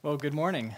Well, good morning.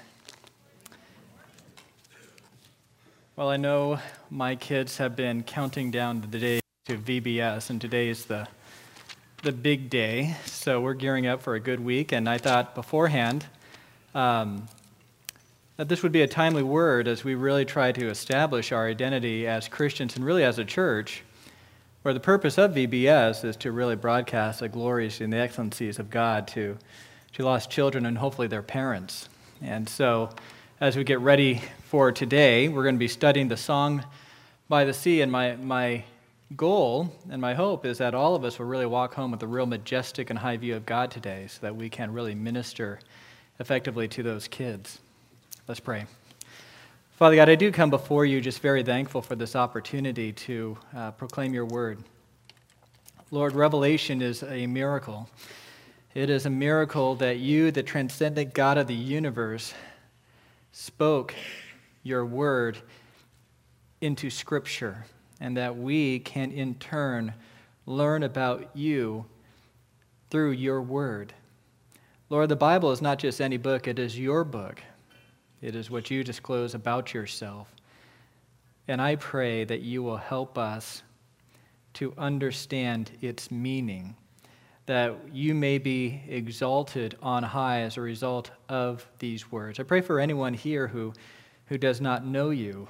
Well, I know my kids have been counting down the days to VBS, and today is the big day, so we're gearing up for a good week, and I thought beforehand that this would be a timely word as we really try to establish our identity as Christians and really as a church, where the purpose of VBS is to really broadcast the glories and the excellencies of God to lost children and hopefully their parents. And so as we get ready for today, we're going to be studying the Song by the Sea, and my goal and my hope is that all of us will really walk home with a real majestic and high view of God today so that we can really minister effectively to those kids. Let's pray. Father God, I do come before you just very thankful for this opportunity to proclaim your word. Lord, revelation is a miracle. It is a miracle that you, the transcendent God of the universe, spoke your word into Scripture, and that we can in turn learn about you through your word. Lord, the Bible is not just any book, it is your book. It is what you disclose about yourself. And I pray that you will help us to understand its meaning, that you may be exalted on high as a result of these words. I pray for anyone here who does not know you,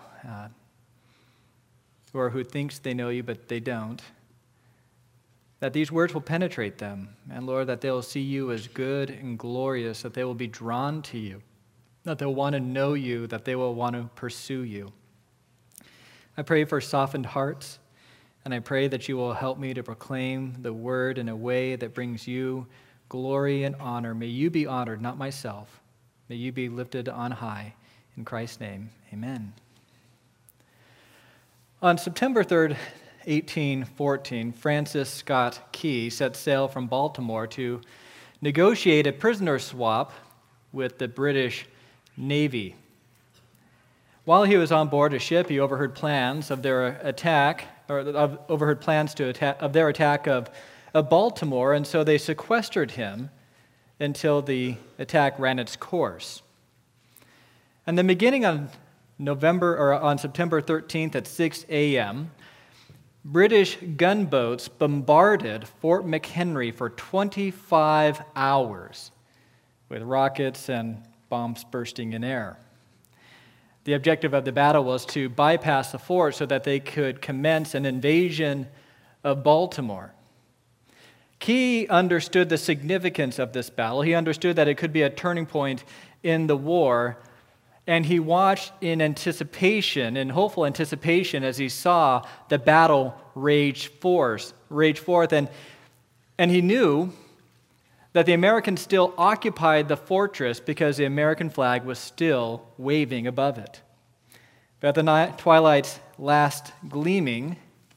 or who thinks they know you but they don't, that these words will penetrate them, and Lord, that they will see you as good and glorious, that they will be drawn to you, that they'll want to know you, that they will want to pursue you. I pray for softened hearts, and I pray that you will help me to proclaim the word in a way that brings you glory and honor. May you be honored, not myself. May you be lifted on high. In Christ's name, amen. On September 3rd, 1814, Francis Scott Key set sail from Baltimore to negotiate a prisoner swap with the British Navy. While he was on board a ship, he overheard plans of their attack, of their attack of Baltimore, and so they sequestered him until the attack ran its course. And then beginning on September 13th at 6 a.m., British gunboats bombarded Fort McHenry for 25 hours with rockets and bombs bursting in air. The objective of the battle was to bypass the fort so that they could commence an invasion of Baltimore. Key understood the significance of this battle. He understood that it could be a turning point in the war, and he watched in anticipation, in hopeful anticipation, as he saw the battle rage forth. And he knew that the Americans still occupied the fortress because the American flag was still waving above it. But at the twilight's last gleaming,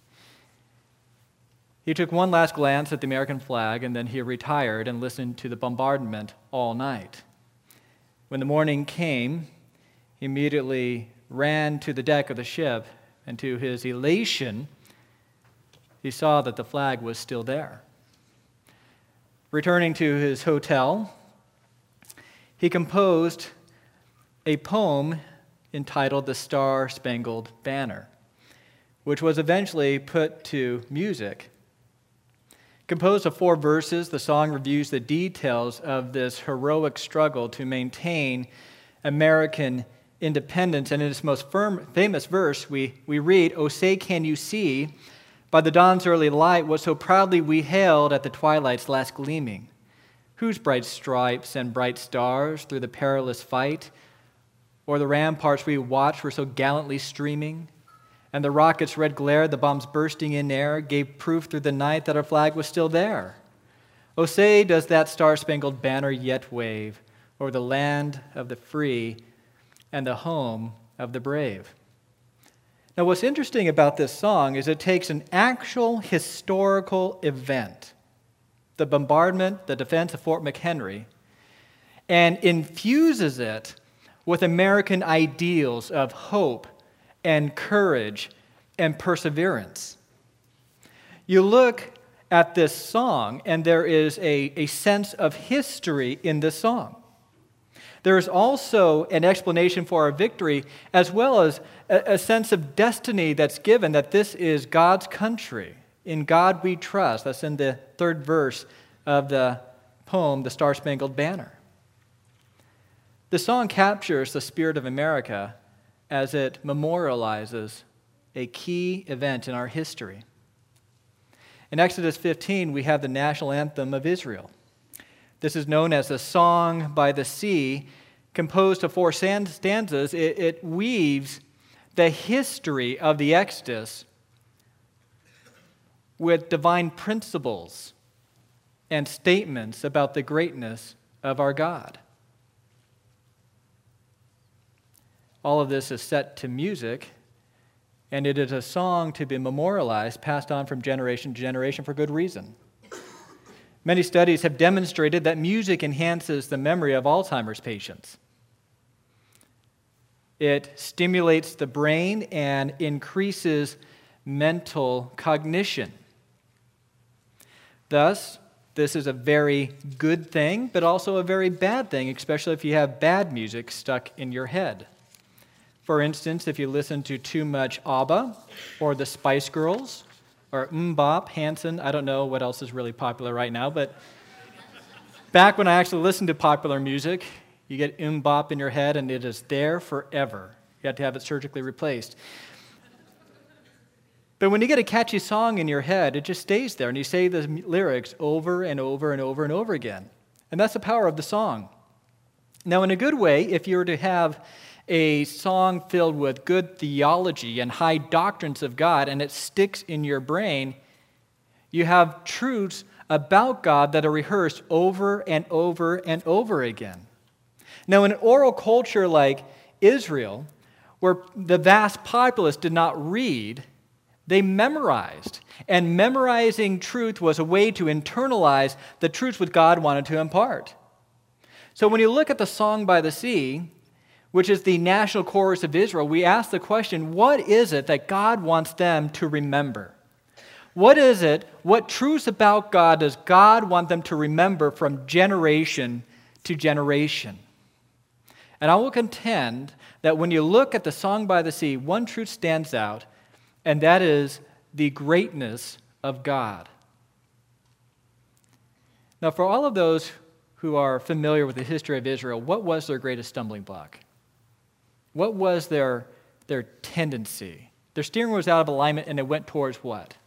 he took one last glance at the American flag, and then he retired and listened to the bombardment all night. When the morning came, he immediately ran to the deck of the ship, and to his elation, he saw that the flag was still there. Returning to his hotel, he composed a poem entitled The Star-Spangled Banner, which was eventually put to music. Composed of 4 verses, the song reviews the details of this heroic struggle to maintain American independence. And in its most famous verse, we read, "Oh, say can you see, by the dawn's early light, what so proudly we hailed at the twilight's last gleaming, whose bright stripes and bright stars through the perilous fight, or the ramparts we watched were so gallantly streaming, and the rockets' red glare, the bombs bursting in air, gave proof through the night that our flag was still there. Oh, say does that star-spangled banner yet wave over the land of the free and the home of the brave." Now, what's interesting about this song is it takes an actual historical event, the bombardment, the defense of Fort McHenry, and infuses it with American ideals of hope and courage and perseverance. You look at this song, and there is a sense of history in this song. There is also an explanation for our victory, as well as a sense of destiny that's given, that this is God's country. In God we trust. That's in the third verse of the poem, The Star-Spangled Banner. The song captures the spirit of America as it memorializes a key event in our history. In Exodus 15, we have the national anthem of Israel. This is known as the Song by the Sea. Composed of 4 stanzas, it weaves the history of the Exodus with divine principles and statements about the greatness of our God. All of this is set to music, and it is a song to be memorialized, passed on from generation to generation for good reason. Many studies have demonstrated that music enhances the memory of Alzheimer's patients. It stimulates the brain and increases mental cognition. Thus, this is a very good thing, but also a very bad thing, especially if you have bad music stuck in your head. For instance, if you listen to too much ABBA or the Spice Girls or MMMBop, Hanson, I don't know what else is really popular right now, but back when I actually listened to popular music, you get MMMBop in your head and it is there forever. You have to have it surgically replaced. But when you get a catchy song in your head, it just stays there and you say the lyrics over and over and over and over again. And that's the power of the song. Now, in a good way, if you were to have a song filled with good theology and high doctrines of God, and it sticks in your brain, you have truths about God that are rehearsed over and over and over again. Now, in an oral culture like Israel, where the vast populace did not read, they memorized. And memorizing truth was a way to internalize the truths which God wanted to impart. So when you look at the Song by the Sea, which is the national chorus of Israel, we ask the question, what is it that God wants them to remember? What is it, what truths about God does God want them to remember from generation to generation? And I will contend that when you look at the Song by the Sea, one truth stands out, and that is the greatness of God. Now, for all of those who are familiar with the history of Israel, what was their greatest stumbling block? What was their tendency? Their steering was out of alignment, and it went towards what? It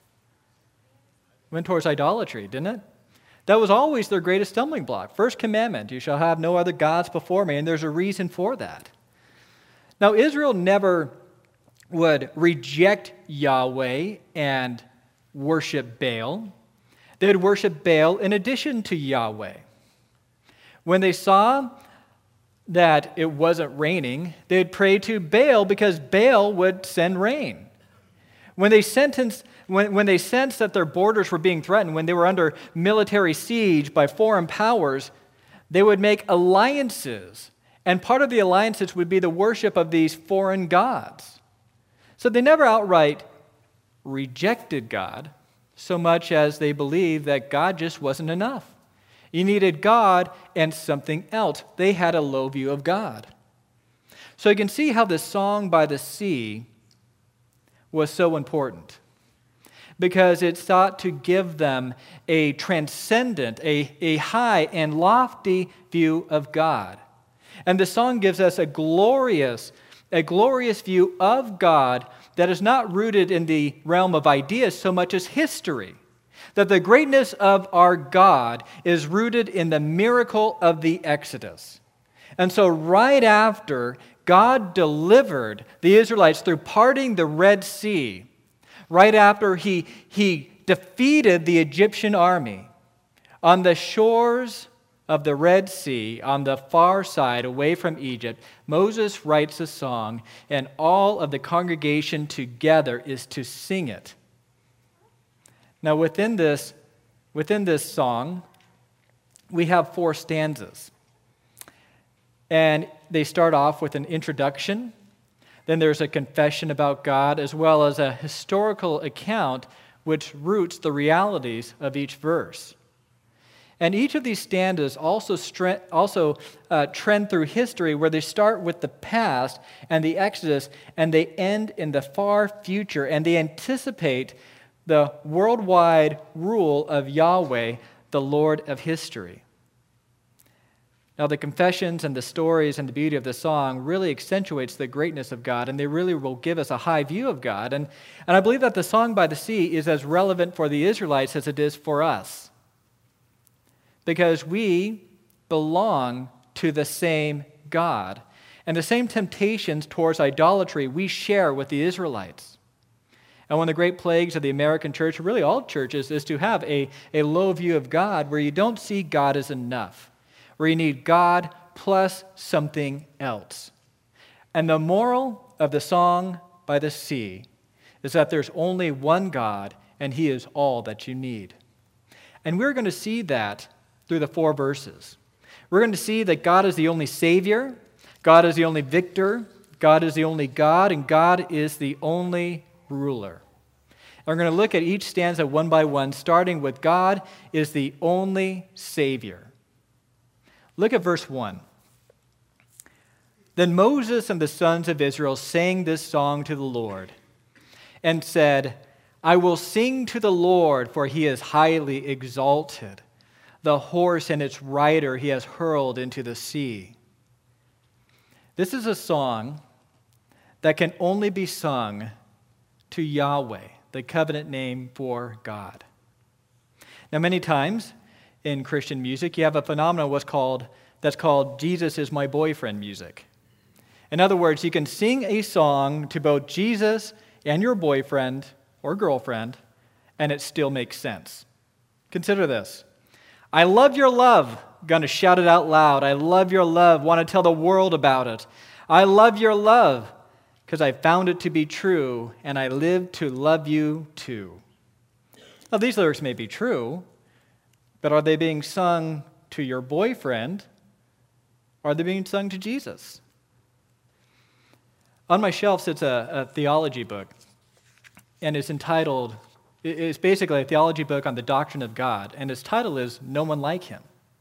went towards idolatry, didn't it? That was always their greatest stumbling block. First commandment, you shall have no other gods before me, and there's a reason for that. Now, Israel never would reject Yahweh and worship Baal. They would worship Baal in addition to Yahweh. When they saw that it wasn't raining, they'd pray to Baal because Baal would send rain. When they sensed that their borders were being threatened, when they were under military siege by foreign powers, they would make alliances. And part of the alliances would be the worship of these foreign gods. So they never outright rejected God so much as they believed that God just wasn't enough. You needed God and something else. They had a low view of God. So you can see how this Song by the Sea was so important, because it sought to give them a transcendent, a high and lofty view of God. And the song gives us a glorious view of God that is not rooted in the realm of ideas so much as history. That the greatness of our God is rooted in the miracle of the Exodus. And so right after God delivered the Israelites through parting the Red Sea, right after he defeated the Egyptian army, on the shores of the Red Sea, on the far side, away from Egypt, Moses writes a song, and all of the congregation together is to sing it. Now, within this song, we have 4 stanzas. And they start off with an introduction. Then there's a confession about God, as well as a historical account which roots the realities of each verse. And each of these stanzas also trend through history, where they start with the past and the Exodus, and they end in the far future, and they anticipate the worldwide rule of Yahweh, the Lord of history. Now, the confessions and the stories and the beauty of the song really accentuates the greatness of God, and they really will give us a high view of God. And I believe that the Song by the Sea is as relevant for the Israelites as it is for us, because we belong to the same God, and the same temptations towards idolatry we share with the Israelites. And one of the great plagues of the American church, really all churches, is to have a low view of God where you don't see God as enough, where you need God plus something else. And the moral of the Song by the Sea is that there's only one God, and He is all that you need. And we're going to see that through the 4 verses. We're going to see that God is the only Savior, God is the only victor, God is the only God, and God is the only ruler. And we're going to look at each stanza one by one, starting with God is the only Savior. Look at verse 1. Then Moses and the sons of Israel sang this song to the Lord and said, I will sing to the Lord, for He is highly exalted. The horse and its rider He has hurled into the sea. This is a song that can only be sung to Yahweh, the covenant name for God. Now, many times in Christian music, you have a phenomenon that's called Jesus is my boyfriend music. In other words, you can sing a song to both Jesus and your boyfriend or girlfriend, and it still makes sense. Consider this. I love your love. Going to shout it out loud. I love your love. Want to tell the world about it. I love your love because I found it to be true, and I live to love you too. Now, these lyrics may be true, but are they being sung to your boyfriend? Or are they being sung to Jesus? On my shelf sits a theology book, and it's basically a theology book on the doctrine of God, and its title is No One Like Him.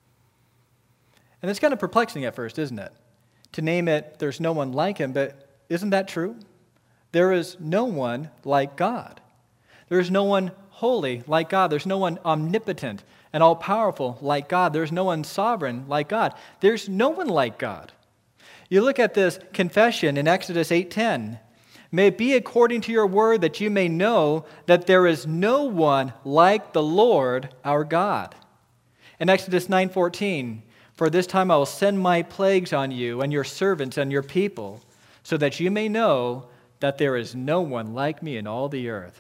And it's kind of perplexing at first, isn't it? To name it, there's no one like Him, but isn't that true? There is no one like God. There is no one holy like God. There's no one omnipotent and all-powerful like God. There's no one sovereign like God. There's no one like God. You look at this confession in Exodus 8:10. May it be according to your word that you may know that there is no one like the Lord our God. In Exodus 9:14, for this time I will send my plagues on you and your servants and your people, so that you may know that there is no one like me in all the earth.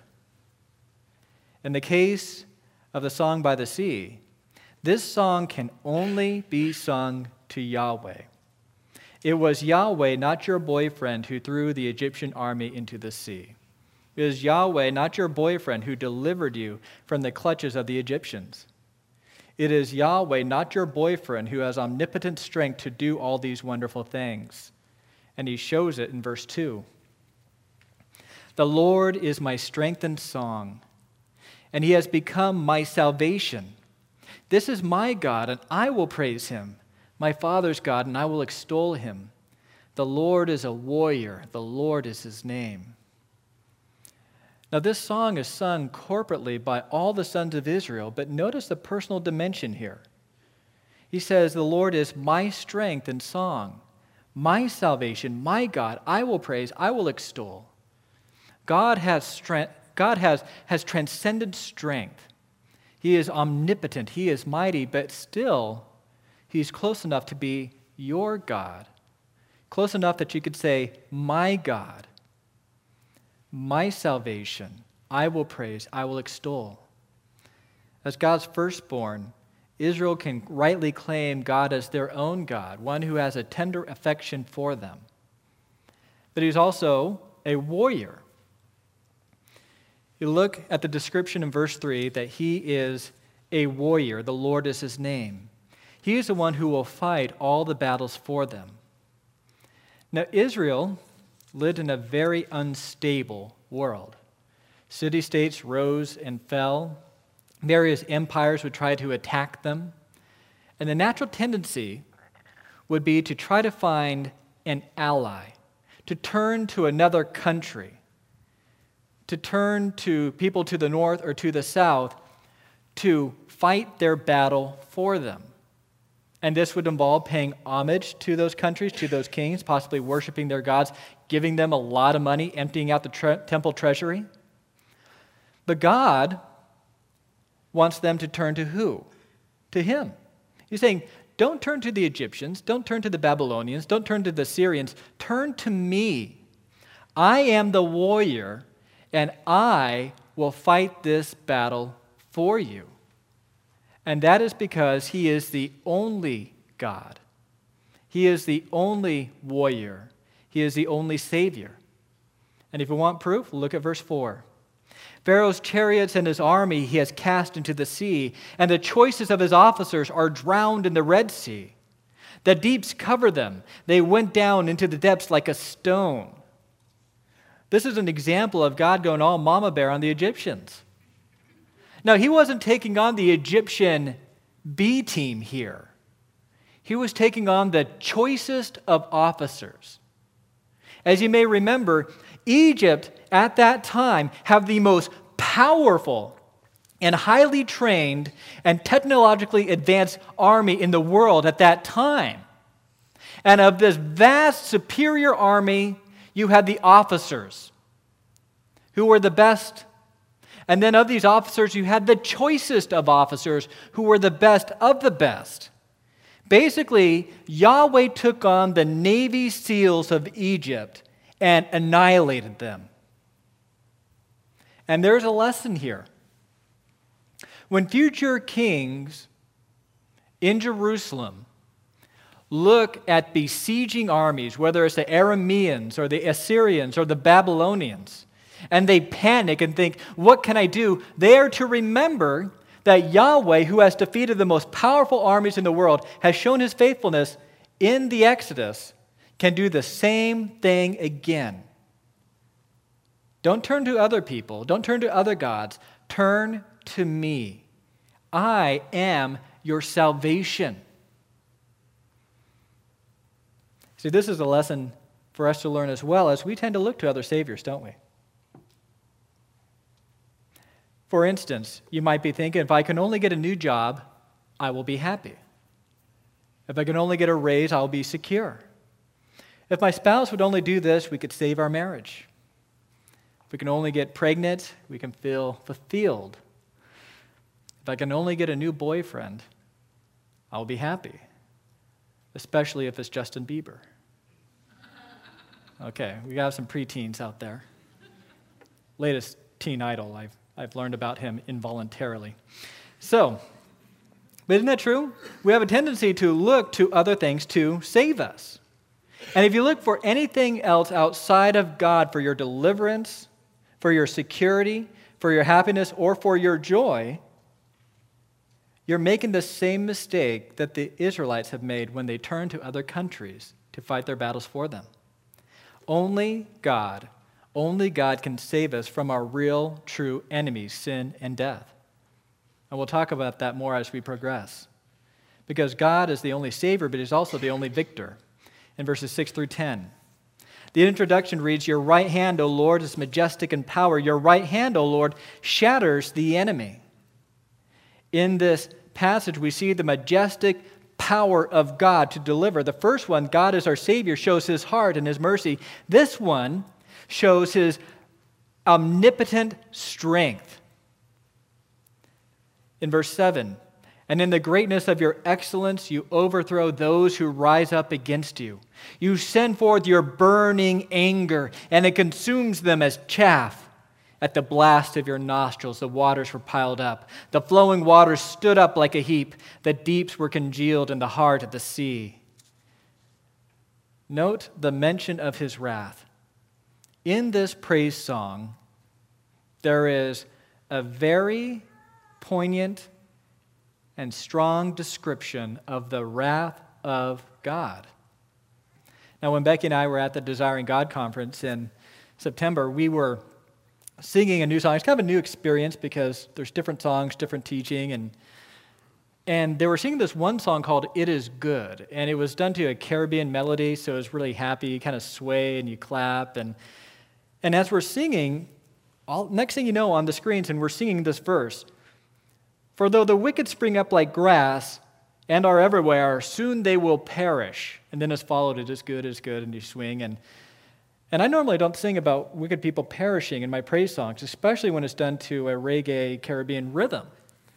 In the case of the Song by the Sea, this song can only be sung to Yahweh. It was Yahweh, not your boyfriend, who threw the Egyptian army into the sea. It is Yahweh, not your boyfriend, who delivered you from the clutches of the Egyptians. It is Yahweh, not your boyfriend, who has omnipotent strength to do all these wonderful things. And He shows it in verse 2. The Lord is my strength and song, and He has become my salvation. This is my God, and I will praise Him, my Father's God, and I will extol Him. The Lord is a warrior. The Lord is His name. Now, this song is sung corporately by all the sons of Israel, but notice the personal dimension here. He says, the Lord is my strength and song, my salvation, my God. I will praise, I will extol. God has strength. God has transcendent strength. He is omnipotent. He is mighty, but still, He's close enough to be your God. Close enough that you could say, my God, my salvation, I will praise, I will extol. As God's firstborn, Israel can rightly claim God as their own God, one who has a tender affection for them. But He's also a warrior. You look at the description in verse 3 that He is a warrior. The Lord is His name. He is the one who will fight all the battles for them. Now, Israel lived in a very unstable world. City-states rose and fell. Various empires would try to attack them. And the natural tendency would be to try to find an ally, to turn to another country, to turn to people to the north or to the south to fight their battle for them. And this would involve paying homage to those countries, to those kings, possibly worshiping their gods, giving them a lot of money, emptying out the temple treasury. But God wants them to turn to who? To Him. He's saying, don't turn to the Egyptians, don't turn to the Babylonians, don't turn to the Syrians, turn to me. I am the warrior, and I will fight this battle for you. And that is because He is the only God. He is the only warrior. He is the only Savior. And if you want proof, look at verse 4. Pharaoh's chariots and his army He has cast into the sea, and the choicest of his officers are drowned in the Red Sea. The deeps cover them. They went down into the depths like a stone. This is an example of God going all mama bear on the Egyptians. Now, He wasn't taking on the Egyptian B team here. He was taking on the choicest of officers. As you may remember, Egypt at that time had the most powerful and highly trained and technologically advanced army in the world at that time. And of this vast, superior army, you had the officers who were the best. And then of these officers, you had the choicest of officers who were the best of the best. Basically, Yahweh took on the Navy SEALs of Egypt and annihilated them. And there's a lesson here. When future kings in Jerusalem look at besieging armies, whether it's the Arameans or the Assyrians or the Babylonians, and they panic and think, what can I do? They are to remember that Yahweh, who has defeated the most powerful armies in the world, has shown His faithfulness in the Exodus, can do the same thing again. Don't turn to other people. Don't turn to other gods. Turn to me. I am your salvation. See, this is a lesson for us to learn as well, as we tend to look to other saviors, don't we? For instance, you might be thinking, if I can only get a new job, I will be happy. If I can only get a raise, I'll be secure. If my spouse would only do this, we could save our marriage. If we can only get pregnant, we can feel fulfilled. If I can only get a new boyfriend, I'll be happy, especially if it's Justin Bieber. Okay, we got some preteens out there. Latest teen idol, I've learned about him involuntarily. So, but isn't that true? We have a tendency to look to other things to save us. And if you look for anything else outside of God for your deliverance, for your security, for your happiness, or for your joy, you're making the same mistake that the Israelites have made when they turned to other countries to fight their battles for them. Only God can save us from our real, true enemies, sin and death. And we'll talk about that more as we progress. Because God is the only Savior, but He's also the only victor. In verses 6 through 10. The introduction reads, Your right hand, O Lord, is majestic in power. Your right hand, O Lord, shatters the enemy. In this passage, we see the majestic power of God to deliver. The first one, God is our Savior, shows His heart and His mercy. This one shows His omnipotent strength. In verse 7, and in the greatness of your excellence, you overthrow those who rise up against you. You send forth your burning anger, and it consumes them as chaff. At the blast of your nostrils, the waters were piled up. The flowing waters stood up like a heap. The deeps were congealed in the heart of the sea. Note the mention of His wrath. In this praise song, there is a very poignant and strong description of the wrath of God. Now, when Becky and I were at the Desiring God conference in September, we were singing a new song. It's kind of a new experience because there's different songs, different teaching, and And they were singing this one song called It Is Good. And it was done to a Caribbean melody, so it was really happy. You kind of sway and you clap. And as we're singing, next thing you know on the screens, and we're singing this verse, for though the wicked spring up like grass and are everywhere, soon they will perish. And then it's followed, it is good, and you swing. And I normally don't sing about wicked people perishing in my praise songs, especially when it's done to a reggae Caribbean rhythm.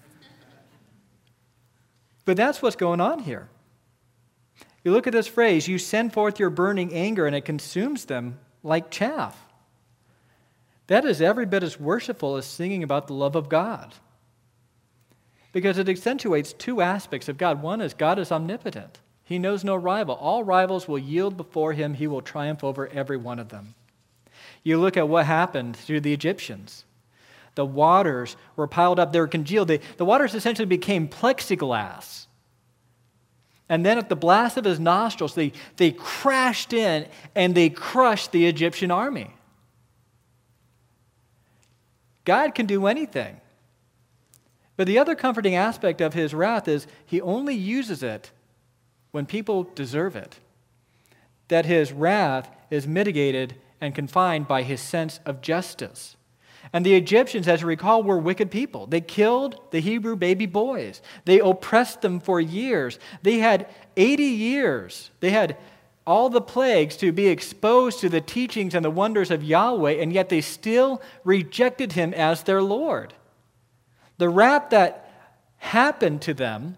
But that's what's going on here. You look at this phrase, you send forth your burning anger and it consumes them like chaff. That is every bit as worshipful as singing about the love of God. Because it accentuates two aspects of God. One is God is omnipotent. He knows no rival. All rivals will yield before him. He will triumph over every one of them. You look at what happened to the Egyptians. The waters were piled up. They were congealed. The waters essentially became plexiglass. And then at the blast of his nostrils, they crashed in and they crushed the Egyptian army. God can do anything. But the other comforting aspect of his wrath is he only uses it when people deserve it. That his wrath is mitigated and confined by his sense of justice. And the Egyptians, as you recall, were wicked people. They killed the Hebrew baby boys. They oppressed them for years. They had 80 years. They had all the plagues to be exposed to the teachings and the wonders of Yahweh, and yet they still rejected him as their Lord. The wrath that happened to them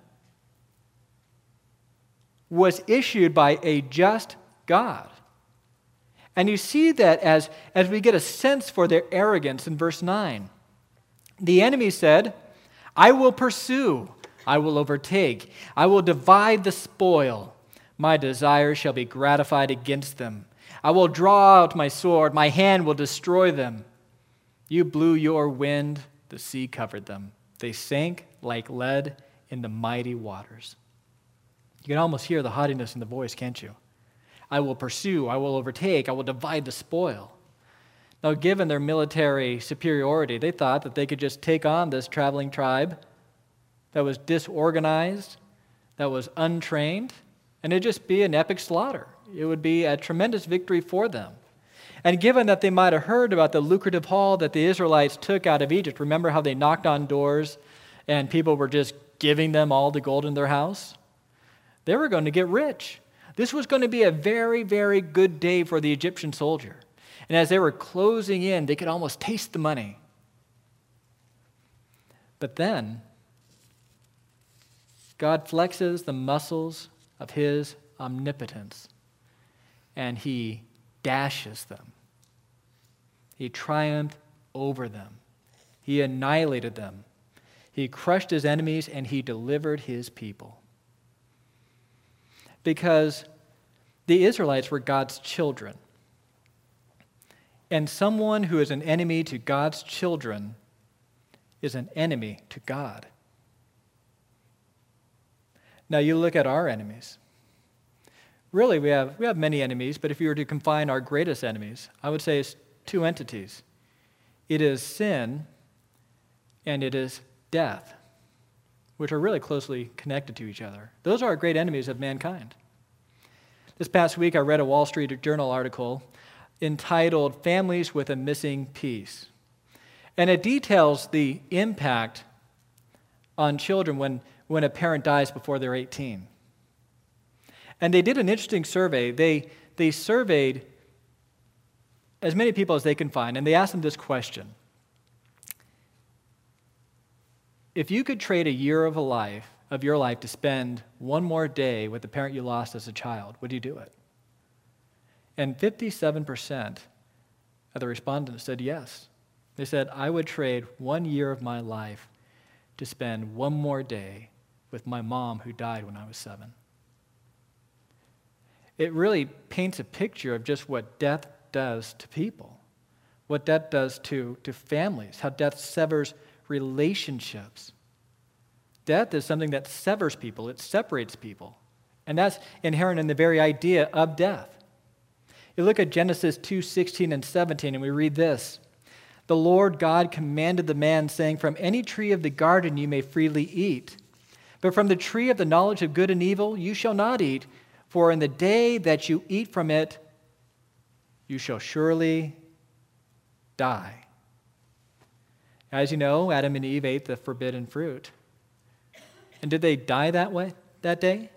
was issued by a just God. And you see that as we get a sense for their arrogance in verse 9. The enemy said, I will pursue, I will overtake, I will divide the spoil. My desire shall be gratified against them. I will draw out my sword, my hand will destroy them. You blew your wind, the sea covered them. They sank like lead in the mighty waters. You can almost hear the haughtiness in the voice, can't you? I will pursue, I will overtake, I will divide the spoil. Now, given their military superiority, they thought that they could just take on this traveling tribe that was disorganized, that was untrained, and it'd just be an epic slaughter. It would be a tremendous victory for them. And given that they might have heard about the lucrative haul that the Israelites took out of Egypt, remember how they knocked on doors and people were just giving them all the gold in their house? They were going to get rich. This was going to be a very, very good day for the Egyptian soldier. And as they were closing in, they could almost taste the money. But then, God flexes the muscles of his omnipotence, and he dashes them. He triumphed over them. He annihilated them. He crushed his enemies, and he delivered his people. Because the Israelites were God's children. And someone who is an enemy to God's children is an enemy to God. Now you look at our enemies. Really, we have many enemies, but if you were to confine our greatest enemies, I would say it's two entities. It is sin and it is death, which are really closely connected to each other. Those are our great enemies of mankind. This past week, I read a Wall Street Journal article entitled Families with a Missing Piece. And it details the impact on children when a parent dies before they're 18. And they did an interesting survey. They surveyed as many people as they can find, and they asked them this question. If you could trade a year of your life to spend one more day with the parent you lost as a child, would you do it? And 57% of the respondents said yes. They said, I would trade 1 year of my life to spend one more day with my mom who died when I was 7. It really paints a picture of just what death does to people, what death does to families, how death severs relationships. Death is something that severs people, it separates people. And that's inherent in the very idea of death. You look at Genesis 2:16 and 17, and we read this. The Lord God commanded the man, saying, from any tree of the garden you may freely eat, But from the tree of the knowledge of good and evil you shall not eat, for in the day that you eat from it, you shall surely die." As you know, Adam and Eve ate the forbidden fruit. And did they die that day?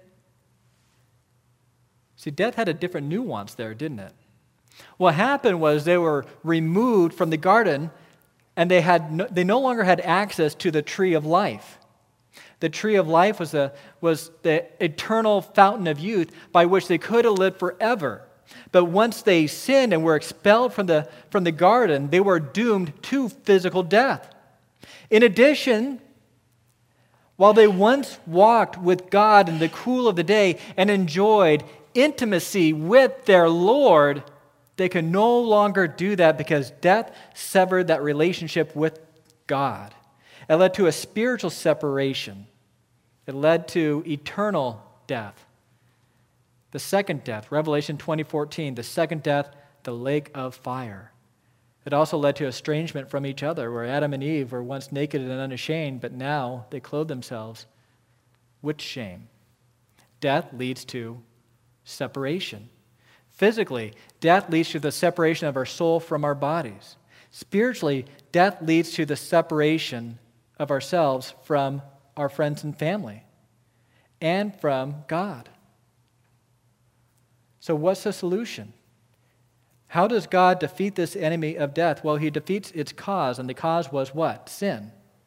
See, death had a different nuance there, didn't it? What happened was they were removed from the garden, and they no longer had access to the tree of life. The tree of life was the eternal fountain of youth by which they could have lived forever. But once they sinned and were expelled from the garden, they were doomed to physical death. In addition, while they once walked with God in the cool of the day and enjoyed intimacy with their Lord, they could no longer do that because death severed that relationship with God. It led to a spiritual separation. It led to eternal death. The second death, Revelation 20:14, the second death, the lake of fire. It also led to estrangement from each other, where Adam and Eve were once naked and unashamed, but now they clothe themselves with shame. Death leads to separation. Physically, death leads to the separation of our soul from our bodies. Spiritually, death leads to the separation of ourselves from our friends and family and from God. So what's the solution? How does God defeat this enemy of death? Well, he defeats its cause, and the cause was what? Sin.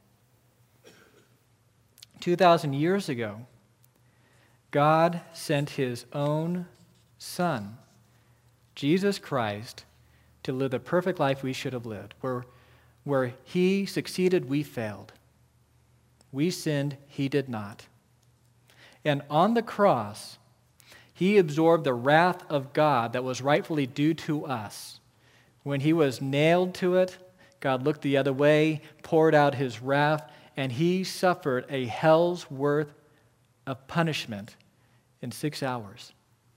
2,000 years ago, God sent his own Son, Jesus Christ, to live the perfect life we should have lived. Where he succeeded, we failed. We sinned, he did not. And on the cross, he absorbed the wrath of God that was rightfully due to us. When he was nailed to it, God looked the other way, poured out his wrath, and he suffered a hell's worth of punishment in 6 hours.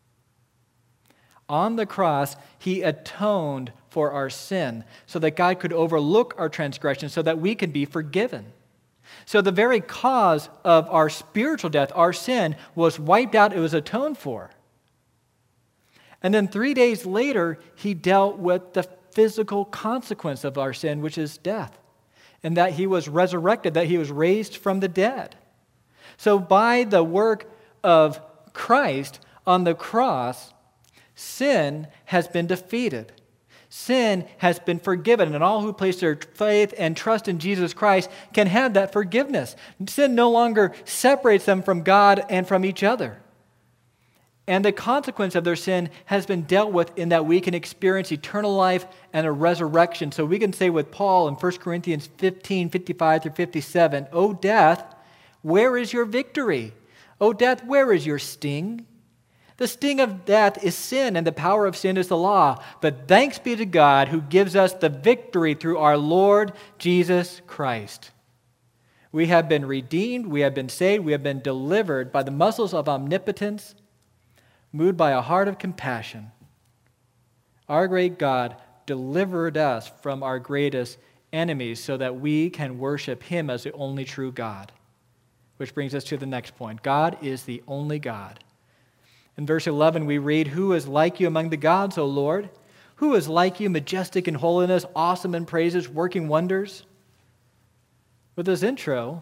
On the cross, he atoned for our sin so that God could overlook our transgression so that we could be forgiven. So the very cause of our spiritual death, our sin, was wiped out. It was atoned for. And then 3 days later, he dealt with the physical consequence of our sin, which is death, and that he was resurrected, that he was raised from the dead. So by the work of Christ on the cross, sin has been defeated. Sin has been forgiven, and all who place their faith and trust in Jesus Christ can have that forgiveness. Sin no longer separates them from God and from each other. And the consequence of their sin has been dealt with in that we can experience eternal life and a resurrection. So we can say with Paul in 1 Corinthians 15:55-57, "O death, where is your victory? O death, where is your sting? The sting of death is sin, and the power of sin is the law. But thanks be to God who gives us the victory through our Lord Jesus Christ." We have been redeemed, we have been saved, we have been delivered by the muscles of omnipotence, moved by a heart of compassion. Our great God delivered us from our greatest enemies so that we can worship him as the only true God. Which brings us to the next point. God is the only God. In verse 11 we read, "Who is like you among the gods, O Lord? Who is like you, majestic in holiness, awesome in praises, working wonders?" With this intro,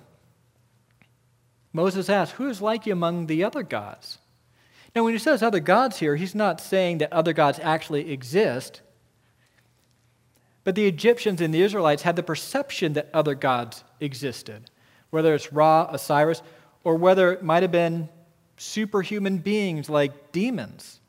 Moses asks, "Who is like you among the other gods?" Now, when he says other gods here, he's not saying that other gods actually exist. But the Egyptians and the Israelites had the perception that other gods existed, whether it's Ra, Osiris, or whether it might have been superhuman beings like demons.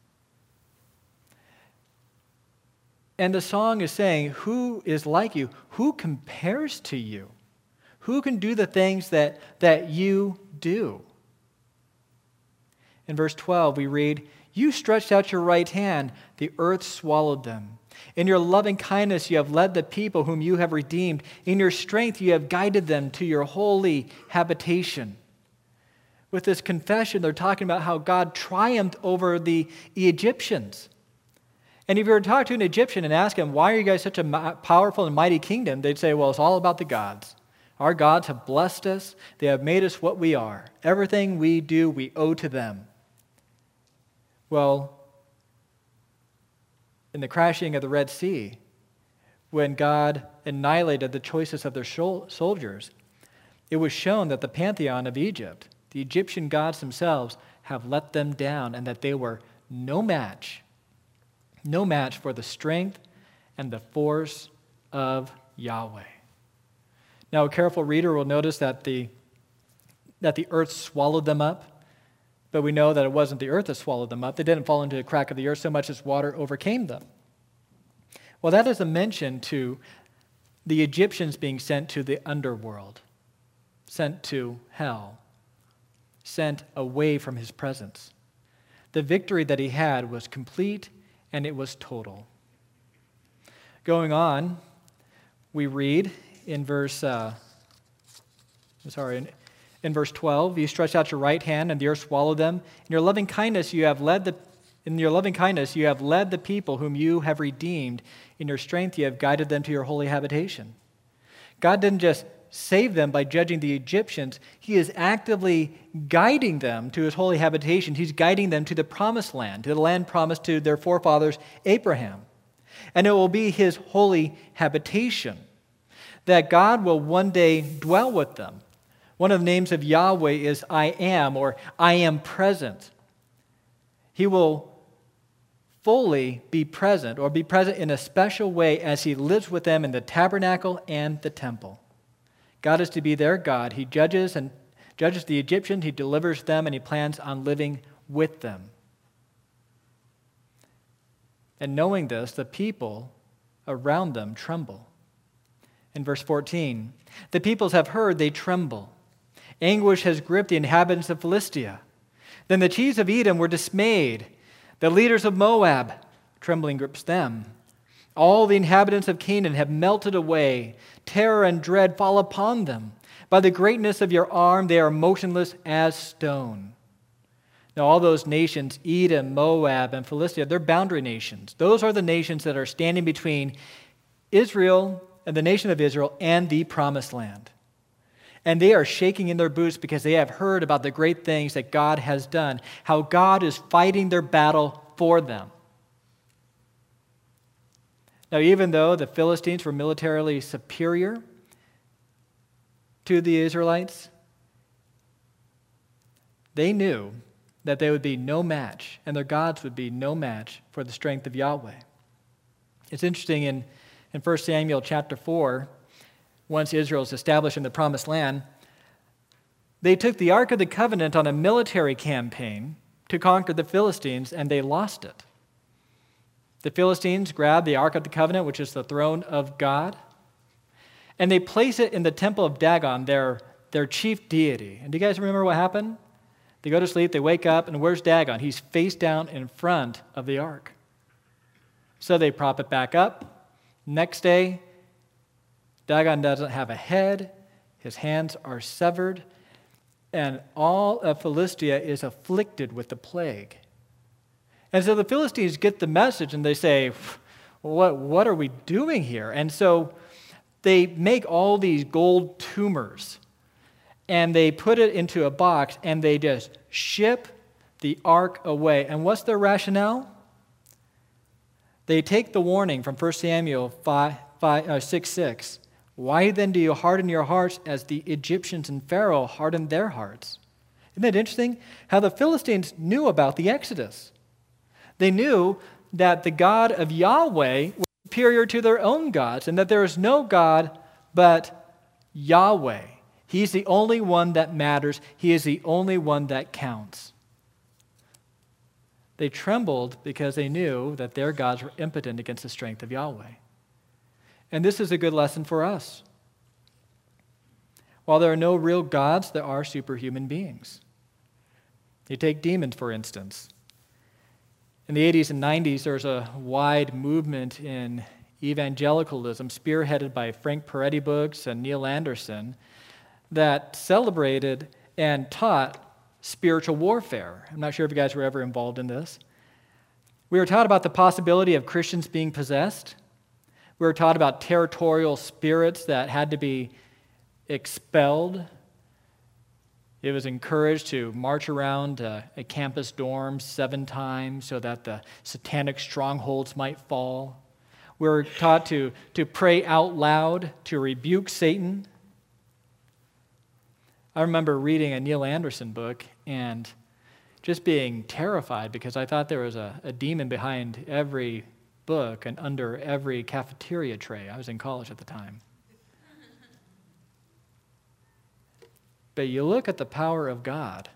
And the song is saying, who is like you? Who compares to you? Who can do the things that you do? In verse 12, we read, "You stretched out your right hand, the earth swallowed them. In your loving kindness you have led the people whom you have redeemed. In your strength you have guided them to your holy habitation." With this confession, they're talking about how God triumphed over the Egyptians. And if you were to talk to an Egyptian and ask him, "Why are you guys such a powerful and mighty kingdom?" they'd say, "Well, it's all about the gods. Our gods have blessed us. They have made us what we are. Everything we do, we owe to them. Well, in the crashing of the Red Sea, when God annihilated the choices of their soldiers, it was shown that the pantheon of Egypt, the Egyptian gods themselves, have let them down and that they were no match for the strength and the force of Yahweh. Now, a careful reader will notice that the earth swallowed them up, but we know that it wasn't the earth that swallowed them up. They didn't fall into the crack of the earth so much as water overcame them. Well, that is a mention to the Egyptians being sent to the underworld, sent to hell, sent away from his presence. The victory that he had was complete and it was total. Going on, we read in verse 12, you stretched out your right hand and the earth swallowed them. In your loving kindness you have led the people whom you have redeemed. In your strength you have guided them to your holy habitation. God didn't just save them by judging the Egyptians. He is actively guiding them to his holy habitation. He's guiding them to the promised land, to the land promised to their forefathers Abraham. And it will be his holy habitation that God will one day dwell with them. One of the names of Yahweh is I am, or I am present. He will fully be present, or be present in a special way as he lives with them in the tabernacle and the temple. God is to be their God. He judges the Egyptians, he delivers them, and he plans on living with them. And knowing this, the people around them tremble. In verse 14, the peoples have heard, they tremble. Anguish has gripped the inhabitants of Philistia. Then the chiefs of Edom were dismayed. The leaders of Moab, trembling grips them. All the inhabitants of Canaan have melted away. Terror and dread fall upon them. By the greatness of your arm, they are motionless as stone. Now, all those nations, Edom, Moab, and Philistia, they're boundary nations. Those are the nations that are standing between Israel and the nation of Israel and the promised land. And they are shaking in their boots because they have heard about the great things that God has done, how God is fighting their battle for them. Now, even though the Philistines were militarily superior to the Israelites, they knew that they would be no match, and their gods would be no match for the strength of Yahweh. It's interesting in 1 Samuel chapter 4, once Israel is established in the promised land, they took the Ark of the Covenant on a military campaign to conquer the Philistines, and they lost it. The Philistines grabbed the Ark of the Covenant, which is the throne of God, and they place it in the temple of Dagon, their chief deity. And do you guys remember what happened? They go to sleep, they wake up, and where's Dagon? He's face down in front of the ark. So they prop it back up. Next day, Dagon doesn't have a head, his hands are severed, and all of Philistia is afflicted with the plague. And so the Philistines get the message and they say, what are we doing here? And so they make all these gold tumors and they put it into a box and they just ship the ark away. And what's their rationale? They take the warning from 1 Samuel 6:6. Why then do you harden your hearts as the Egyptians and Pharaoh hardened their hearts? Isn't that interesting? How the Philistines knew about the Exodus. They knew that the God of Yahweh was superior to their own gods and that there is no God but Yahweh. He's the only one that matters. He is the only one that counts. They trembled because they knew that their gods were impotent against the strength of Yahweh. And this is a good lesson for us. While there are no real gods, there are superhuman beings. You take demons, for instance. In the 80s and 90s, there was a wide movement in evangelicalism, spearheaded by Frank Peretti Books and Neil Anderson, that celebrated and taught spiritual warfare. I'm not sure if you guys were ever involved in this. We were taught about the possibility of Christians being possessed. We were taught about territorial spirits that had to be expelled. It was encouraged to march around a campus dorm 7 times so that the satanic strongholds might fall. We were taught to pray out loud, to rebuke Satan. I remember reading a Neil Anderson book and just being terrified because I thought there was a demon behind every book and under every cafeteria tray. I was in college at the time. But you look at the power of God.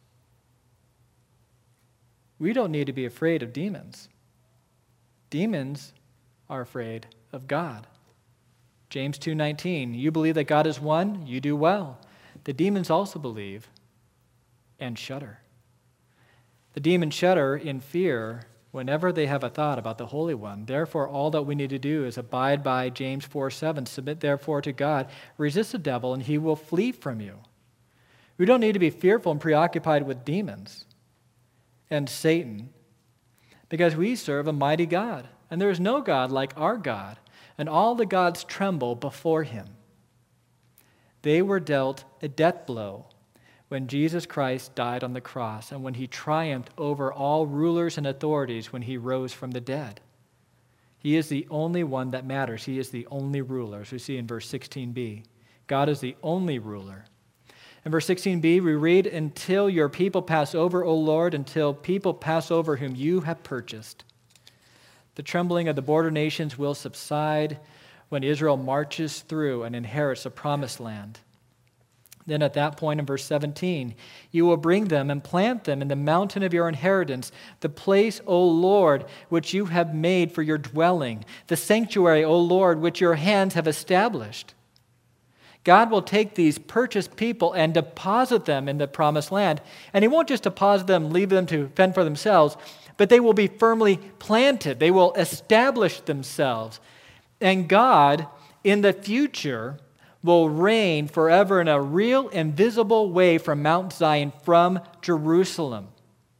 We don't need to be afraid of demons. Demons are afraid of God. James 2:19, you believe that God is one, you do well. The demons also believe and shudder. The demons shudder in fear whenever they have a thought about the Holy One. Therefore, all that we need to do is abide by James 4:7, submit therefore to God, resist the devil, and he will flee from you. We don't need to be fearful and preoccupied with demons and Satan because we serve a mighty God, and there is no God like our God, and all the gods tremble before him. They were dealt a death blow when Jesus Christ died on the cross and when he triumphed over all rulers and authorities when he rose from the dead. He is the only one that matters. He is the only ruler, as we see in verse 16b. God is the only ruler. In verse 16b, we read, until your people pass over, O Lord, until people pass over whom you have purchased. The trembling of the border nations will subside when Israel marches through and inherits the promised land. Then at that point in verse 17, you will bring them and plant them in the mountain of your inheritance, the place, O Lord, which you have made for your dwelling, the sanctuary, O Lord, which your hands have established. God will take these purchased people and deposit them in the promised land. And he won't just deposit them, leave them to fend for themselves, but they will be firmly planted. They will establish themselves. And God, in the future, will reign forever in a real and visible way from Mount Zion, from Jerusalem.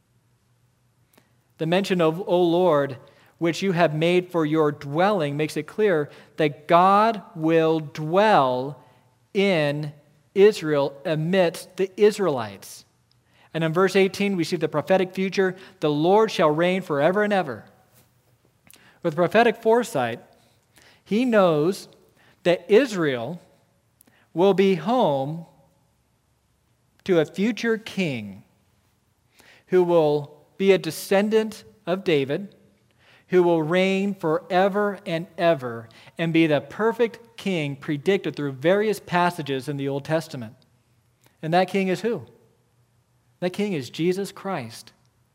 The mention of, O Lord, which you have made for your dwelling, makes it clear that God will dwell in Israel amidst the Israelites. And in verse 18, we see the prophetic future, the Lord shall reign forever and ever. With prophetic foresight, he knows that Israel will be home to a future king who will be a descendant of David, who will reign forever and ever and be the perfect king predicted through various passages in the Old Testament. And that king is who? That king is Jesus Christ.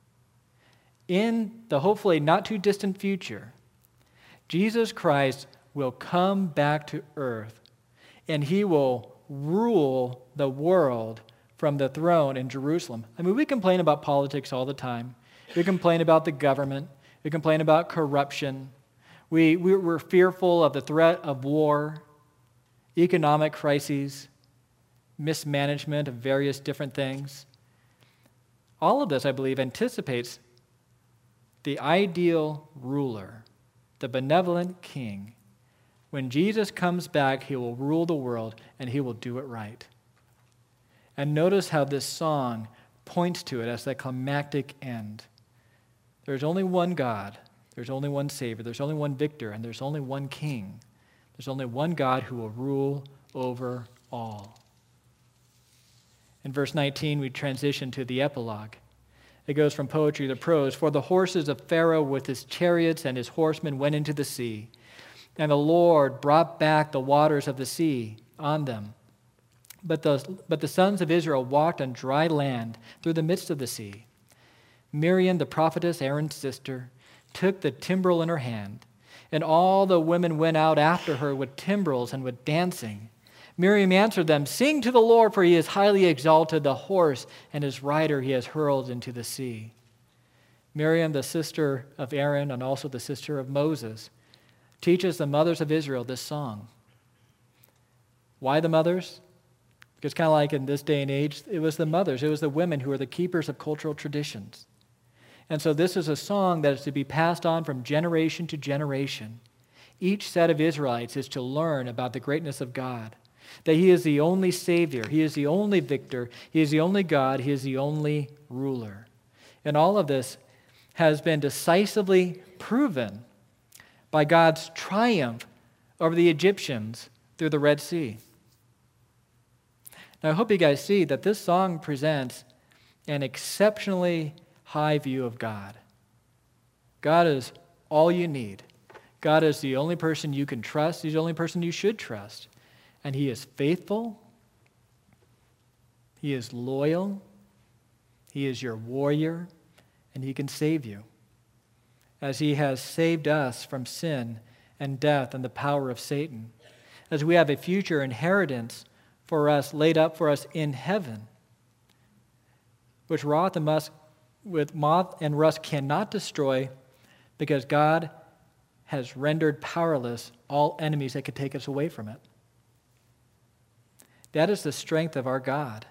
In the hopefully not too distant future, Jesus Christ will come back to earth and he will rule the world from the throne in Jerusalem. I mean, we complain about politics all the time. We complain about the government. We complain about corruption. We're fearful of the threat of war, economic crises, mismanagement of various different things. All of this, I believe, anticipates the ideal ruler, the benevolent king. When Jesus comes back, he will rule the world and he will do it right. And notice how this song points to it as the climactic end. There's only one God, there's only one Savior, there's only one victor, and there's only one king. There's only one God who will rule over all. In verse 19, we transition to the epilogue. It goes from poetry to prose. For the horses of Pharaoh with his chariots and his horsemen went into the sea, and the Lord brought back the waters of the sea on them. But the sons of Israel walked on dry land through the midst of the sea. Miriam, the prophetess, Aaron's sister, took the timbrel in her hand, and all the women went out after her with timbrels and with dancing. Miriam answered them, sing to the Lord, for he has highly exalted the horse, and his rider he has hurled into the sea. Miriam, the sister of Aaron and also the sister of Moses, teaches the mothers of Israel this song. Why the mothers? Because kind of like in this day and age, it was the mothers, it was the women who were the keepers of cultural traditions. And so this is a song that is to be passed on from generation to generation. Each set of Israelites is to learn about the greatness of God. that he is the only Savior, he is the only victor, he is the only God, he is the only ruler. And all of this has been decisively proven by God's triumph over the Egyptians through the Red Sea. Now, I hope you guys see that this song presents an exceptionally high view of God. God is all you need. God is the only person you can trust. He's the only person you should trust. And he is faithful. He is loyal. He is your warrior. And he can save you, as he has saved us from sin and death and the power of Satan, as we have a future inheritance for us, laid up for us in heaven, which moth and rust cannot destroy, because God has rendered powerless all enemies that could take us away from it. That is the strength of our God.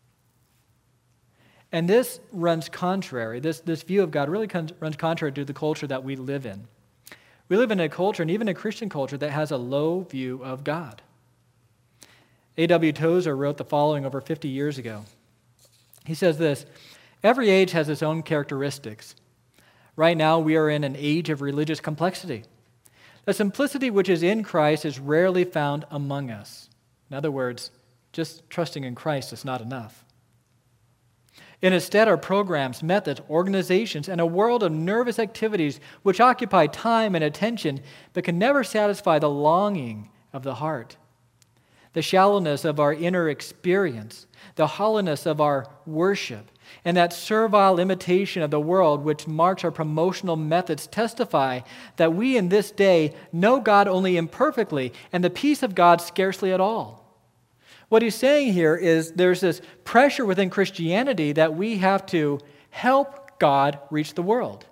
And this runs contrary, this view of God really runs contrary to the culture that we live in. We live in a culture, and even a Christian culture, that has a low view of God. A.W. Tozer wrote the following over 50 years ago. He says this: "Every age has its own characteristics. Right now, we are in an age of religious complexity. The simplicity which is in Christ is rarely found among us." In other words, just trusting in Christ is not enough. "And instead are programs, methods, organizations, and a world of nervous activities which occupy time and attention but can never satisfy the longing of the heart. The shallowness of our inner experience, the hollowness of our worship, and that servile imitation of the world which marks our promotional methods testify that we in this day know God only imperfectly and the peace of God scarcely at all." What he's saying here is there's this pressure within Christianity that we have to help God reach the world,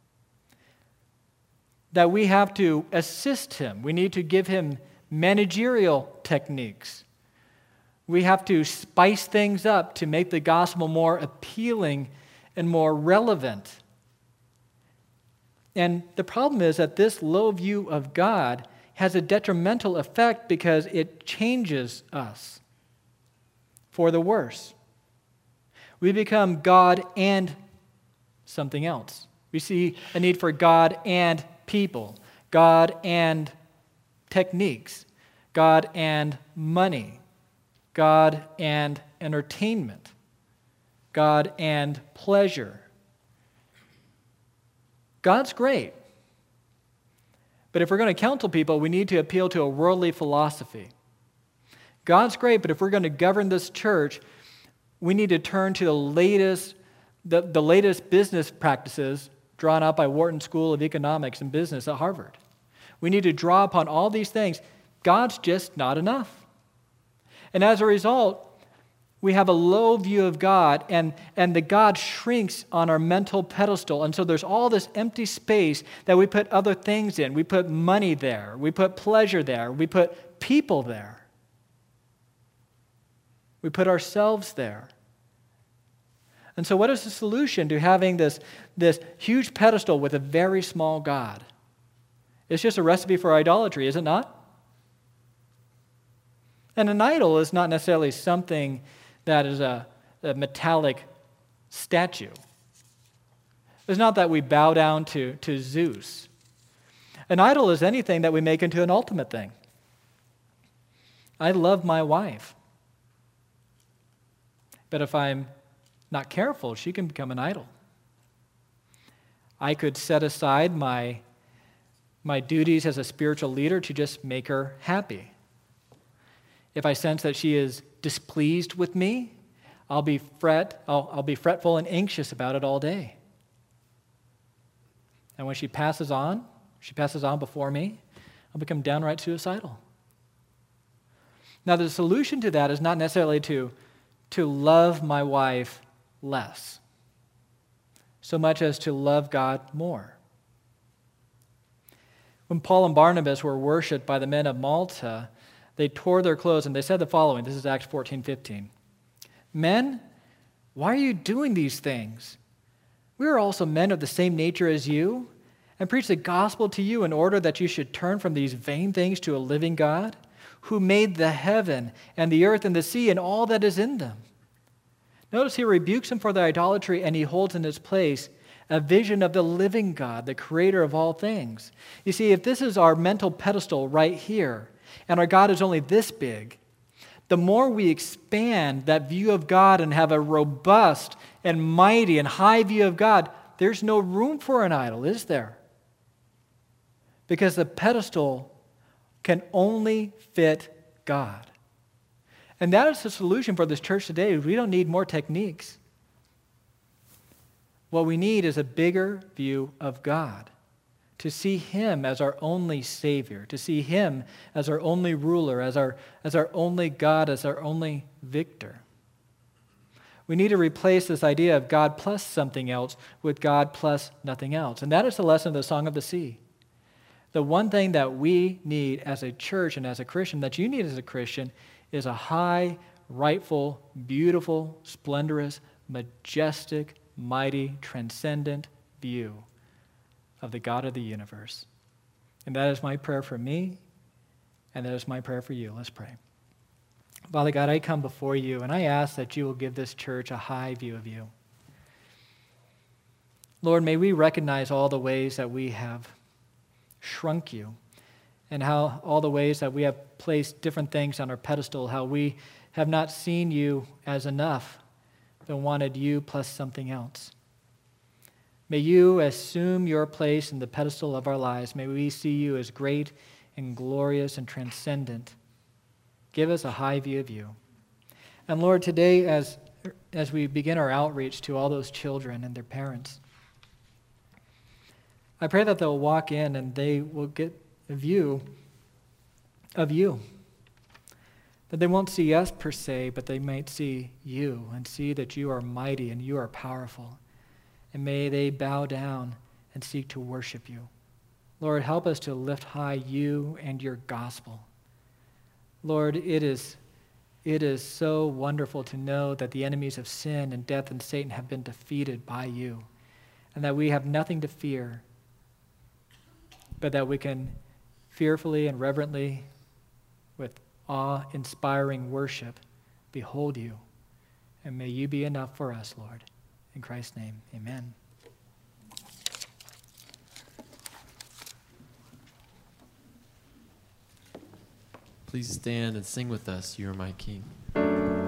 that we have to assist him. We need to give him managerial techniques. We have to spice things up to make the gospel more appealing and more relevant. And the problem is that this low view of God has a detrimental effect because it changes us for the worse. We become God and something else. We see a need for God and people, God and techniques, God and money, God and entertainment, God and pleasure. God's great, but if we're going to counsel people, we need to appeal to a worldly philosophy. God's great, but if we're going to govern this church, we need to turn to the latest business practices drawn up by Wharton School of Economics and Business at Harvard. We need to draw upon all these things. God's just not enough. And as a result, we have a low view of God, and the God shrinks on our mental pedestal. And so there's all this empty space that we put other things in. We put money there. We put pleasure there. We put people there. We put ourselves there. And so what is the solution to having this huge pedestal with a very small God? It's just a recipe for idolatry, is it not? And an idol is not necessarily something that is a metallic statue. It's not that we bow down to Zeus. An idol is anything that we make into an ultimate thing. I love my wife. But if I'm not careful, she can become an idol. I could set aside my duties as a spiritual leader to just make her happy. If I sense that she is displeased with me, I'll be fretful and anxious about it all day. And when she passes on before me, I'll become downright suicidal. Now, the solution to that is not necessarily to love my wife less, so much as to love God more. When Paul and Barnabas were worshipped by the men of Malta, they tore their clothes and they said the following. This is Acts 14:15. "Men, why are you doing these things? We are also men of the same nature as you, and preach the gospel to you in order that you should turn from these vain things to a living God, who made the heaven and the earth and the sea and all that is in them. Notice he rebukes them for their idolatry, and he holds in its place a vision of the living God, the creator of all things. You see, if this is our mental pedestal right here, and our God is only this big, the more we expand that view of God and have a robust and mighty and high view of God, there's no room for an idol, is there? Because the pedestal can only fit God. And that is the solution for this church today. We don't need more techniques. What we need is a bigger view of God, to see Him as our only Savior, to see Him as our only ruler, as our only God, as our only victor. We need to replace this idea of God plus something else with God plus nothing else. And that is the lesson of the Song of the Sea. The one thing that we need as a church and as a Christian, that you need as a Christian, is a high, rightful, beautiful, splendorous, majestic, mighty, transcendent view of the God of the universe. And that is my prayer for me, and that is my prayer for you. Let's pray. Father God, I come before you, and I ask that you will give this church a high view of you. Lord, may we recognize all the ways that we have shrunk you, and how all the ways that we have placed different things on our pedestal, how we have not seen you as enough, but wanted you plus something else. May you assume your place in the pedestal of our lives. May we see you as great and glorious and transcendent. Give us a high view of you. And Lord, today as we begin our outreach to all those children and their parents, I pray that they'll walk in and they will get a view of you. That they won't see us per se, but they might see you and see that you are mighty and you are powerful. And may they bow down and seek to worship you. Lord, help us to lift high you and your gospel. Lord, it is so wonderful to know that the enemies of sin and death and Satan have been defeated by you, and that we have nothing to fear, but that we can fearfully and reverently, with awe-inspiring worship, behold you. And may you be enough for us, Lord. In Christ's name, amen. Please stand and sing with us, You Are My King.